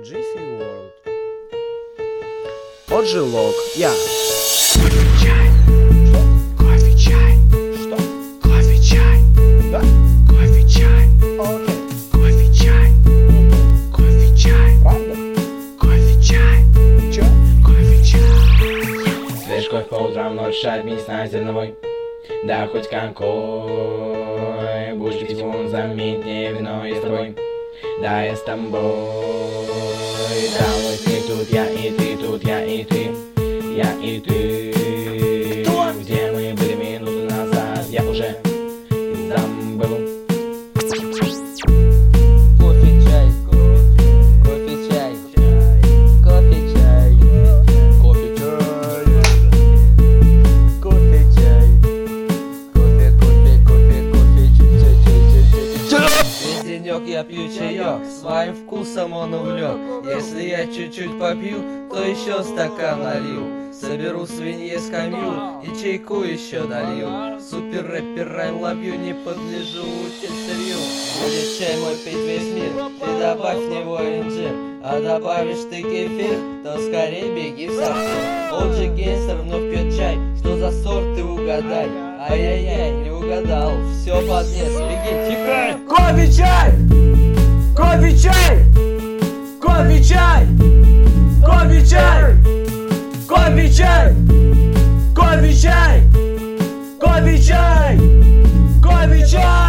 Jiffy World. Отжилок. Я. Чай. Что? Кофе, чай. Что? Кофе, чай. Да? Кофе, чай. Окей. Кофе, чай. Кофе, чай. Правда? Кофе, чай. Чё? Кофе, чай. Свежий кофе по утрам, ночь шаг, не знаю, зерновой. Да хоть какой. Будешь пить вон, заметнее вино, я с тобой. Да, я с тобой. Да, вот ты тут, я и ты, тут я и ты. Я и ты. Кто? Где мы были минуту назад, я уже забыл. Кофе, чай, кофе, чай, кофе, чай, кофе, чай, кофе, чай, кофе, чай. Весь денек я пью чаек, своим вкусом он увлек. Если я чуть-чуть попью, то еще стакан налью. Соберу свинье скамью и чайку еще долью. Супер рэпер райм ловью, не подлежу утиль-сырью. Будет чай мой пить весь мир, ты добавь в него инжир. А добавишь ты кефир, то скорее беги в сортир. Олджи Гейнстер вновь пьет чай, что за сорт ты угадай. Ай-яй-яй, не угадал, все поднес, беги, тикай. Кофе, чай! Кофе, чай! Кофе, чай! Кофе, чай! Кофе, чай! Кофе, чай! Кофе, чай! Кофе, чай!